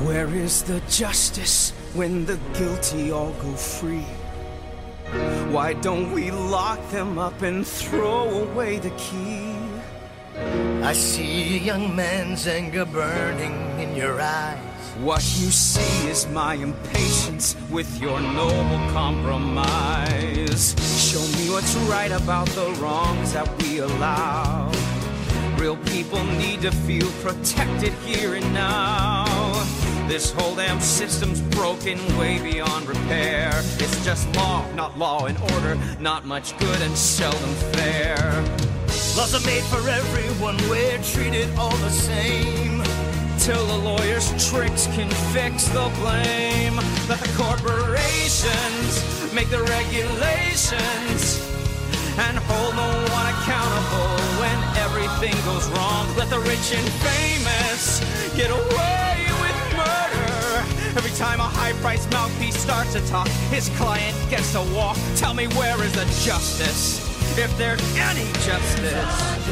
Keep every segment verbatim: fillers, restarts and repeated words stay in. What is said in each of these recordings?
Where is the justice when the guilty all go free? Why don't we lock them up and throw away the key? I see a young man's anger burning in your eyes. What you see is my impatience with your noble compromise. Show me what's right about the wrongs that we allow. Real people need to feel protected here and now. This whole damn system's broken way beyond repair. It's just law, not law and order, not much good and seldom fair. Laws are made for everyone, we're treated all the same. Till the lawyer's tricks can fix the blame. Let the corporations make the regulations and hold no one accountable when everything goes wrong. Let the rich and famous get away with murder. Every time a high-priced mouthpiece starts to talk, his client gets to walk. Tell me, where is the justice, if there's any justice?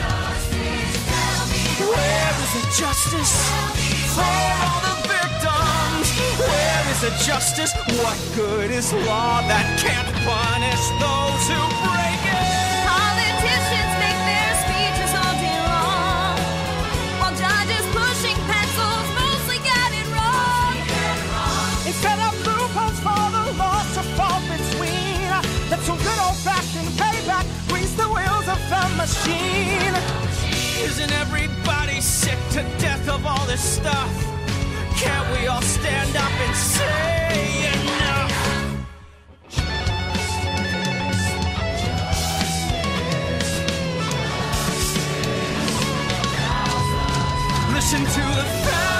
Where is the justice for all the victims? Where is the justice? What good is law that can't punish those who break it? Politicians make their speeches all day long, while judges pushing pencils mostly get it wrong. They set up loopholes for the laws to fall between. That's some good old-fashioned payback, grease the wheels of the machine. Isn't everybody sick to death of all this stuff? Can't we all stand up and say enough? Listen to the facts.